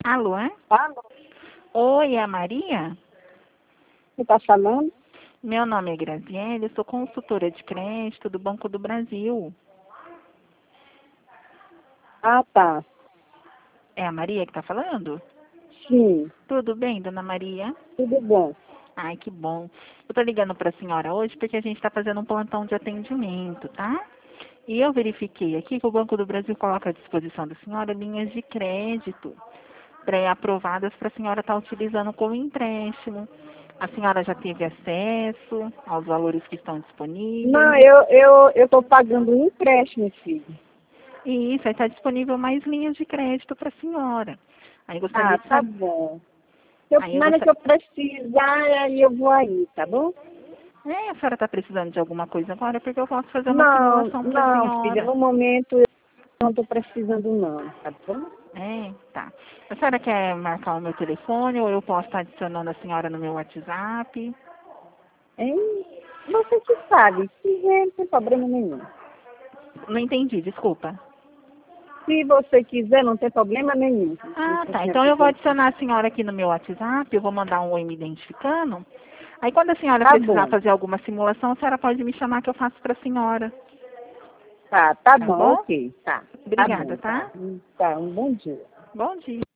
Alô, é? Alô, Oi, é a Maria? você está falando? Meu nome é Graziele, eu sou consultora de crédito do Banco do Brasil. Ah, tá. É a Maria que está falando? Sim, Tudo bem, dona Maria? tudo bom. Ai, que bom. Eu tô ligando para a senhora hoje porque a gente está fazendo um plantão de atendimento, tá? E eu verifiquei aqui que o Banco do Brasil coloca à disposição da senhora linhas de crédito pré-aprovadas para a senhora estar utilizando como empréstimo. A senhora já teve acesso aos valores que estão Não, disponíveis? eu estou pagando um empréstimo, filho. E isso, aí está disponível mais linhas de crédito para a senhora. Aí gostaria Ah, de tá saber. bom. Aí eu Mas é que gostaria. eu precisar, aí eu vou aí, tá bom? A senhora está precisando de alguma coisa agora? Porque eu posso fazer uma Não, simulação para a não, filha, senhora. no momento eu não estou precisando não, tá bom? Tá. A senhora quer marcar o meu telefone ou eu posso estar adicionando a senhora no meu WhatsApp? Hein? Você que sabe, se quiser, não tem problema nenhum. Não entendi, desculpa. Se você quiser, não tem problema nenhum. Se Ah, você tá. Então eu vou quiser. adicionar a senhora aqui no meu WhatsApp, eu vou mandar um oi me identificando. Aí quando a senhora Tá precisar bom. fazer alguma simulação, a senhora pode me chamar que eu faço para a senhora. Tá Tá bom, bom? ok, tá. Tá Obrigada, bom, tá. tá? Tá, um bom dia. Bom dia.